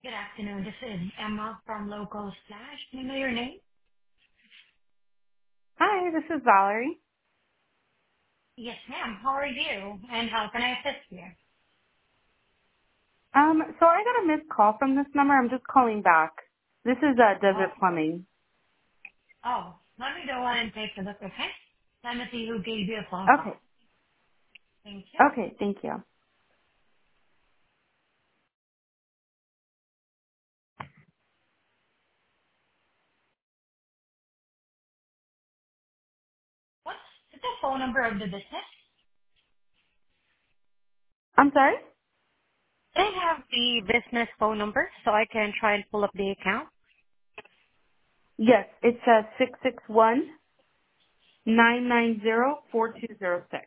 Good afternoon. This is Emma from Local Slash. Do you know your name? Hi, this is Valerie. Yes, ma'am. How are you? And how can I assist you? So I got a missed call from this number. I'm just calling back. This is Oh, Desert Plumbing. let me go ahead and take a look, okay? Let me see who gave you a phone call. Okay. Thank you. Okay, thank you. What's the phone number of the business? I'm sorry? I have the business phone number so I can try and pull up the account. Yes, it's 661-990-4206.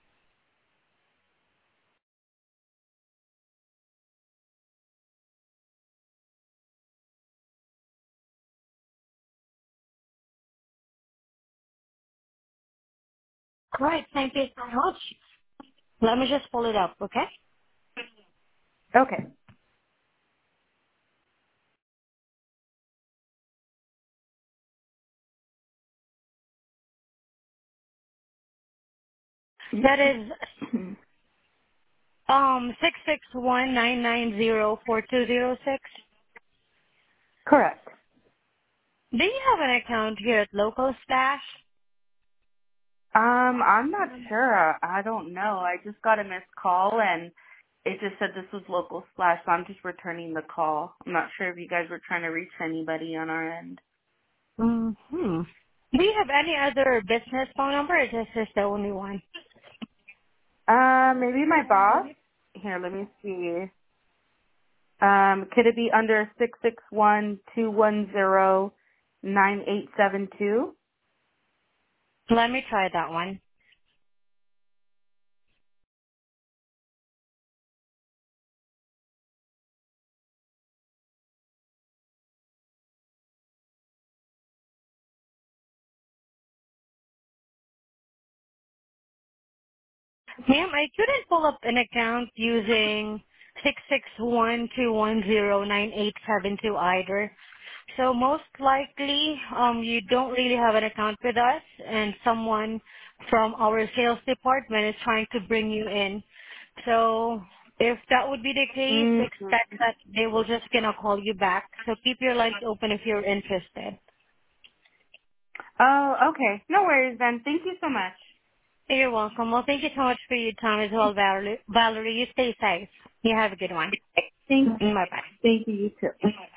All right. Thank you so much. Let me just pull it up, okay? Okay. That is 661-990-4206. Correct. Do you have an account here at Local Stash? I'm not sure. I don't know. I just got a missed call and it just said this was Local Slash, so I'm just returning the call. I'm not sure if you guys were trying to reach anybody on our end. Mm-hmm. Do you have any other business phone number, or this is the only one? Maybe my boss? Here, let me see. Could it be under 661-210-9872? Let me try that one. Ma'am, I couldn't pull up an account using 661-210-9872 either. So most likely, you don't really have an account with us, and someone from our sales department is trying to bring you in. So if that would be the case, Mm. expect that they will just gonna call you back. So keep your lines open if you're interested. Oh, okay. No worries then. Thank you so much. You're welcome. Well, thank you so much for your time as well, Valerie. Valerie, you stay safe. You have a good one. Thank, Bye bye. thank you, you too.